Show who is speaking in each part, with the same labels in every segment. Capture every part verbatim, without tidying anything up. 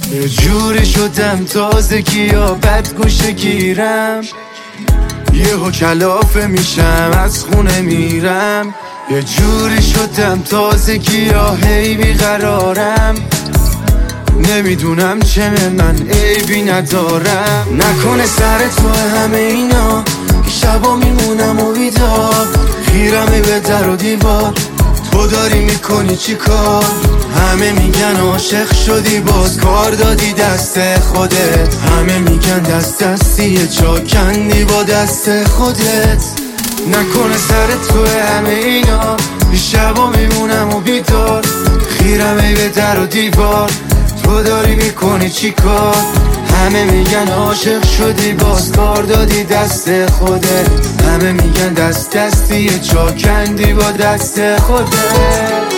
Speaker 1: یه جوری شدم تازگی یا بد گوشه گیرم، یهو کلافه میشم از خونه میرم. یه جوری شدم تازگی یا هی بیقرارم، نمیدونم چه من عیبی ندارم. نکنه سر تو همه اینا که شبا میمونم و بیدار، خیرمی به در و دیوار، تو داری میکنی چی کار؟ همه میگن عاشق شدی باز کار دادی دست خودت، همه میگن دست دستی چاکندی با دست خودت. نکنه سر تو همه اینا شبا میمونم و بیدار، خیرمی به در و دیوار، تو داری میکنی چی کار؟ همه میگن عاشق شدی باز کار دادی دست خودت، همه میگن دست دستی چاکندی با دست خودت.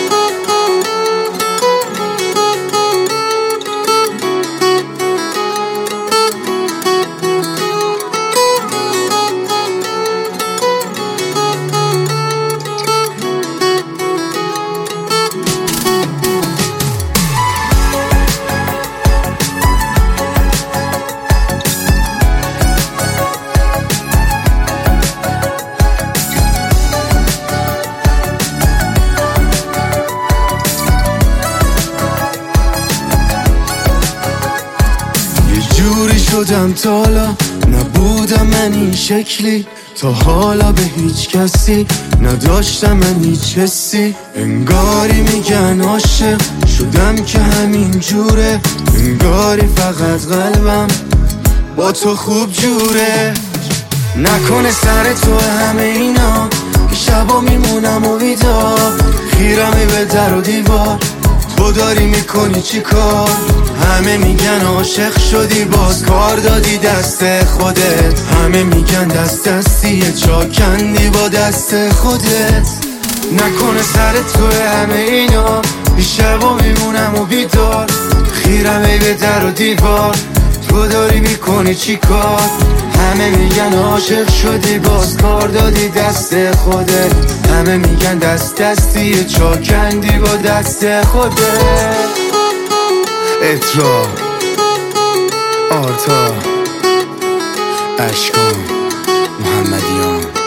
Speaker 1: جوری شدم تا حالا نبودم من این شکلی، تا حالا به هیچ کسی نداشتم من هیچ حسی. انگاری میگن عاشق شدم که همین جوره، انگاری فقط قلبم با تو خوب جوره. نکنه سر تو همه اینا که شبا میمونم و بیدار، خیرمی به در و دیوار، تو داری میکنی چی کار؟ همه میگن عاشق شدی باز کار دادی دست خودت، همه میگن دست دستی چاکندی با دست خودت. نکنه سر تو همه اینا شبا میمونم و بیدار، خیرمی به در و دیوار، تو داری میکنی چی کار؟ همه میگن عاشق شدی باز کار دادی دست خودت، همه میگن دست دستی چاکندی با دست خودت. اترا آرتا اشکان محمدیان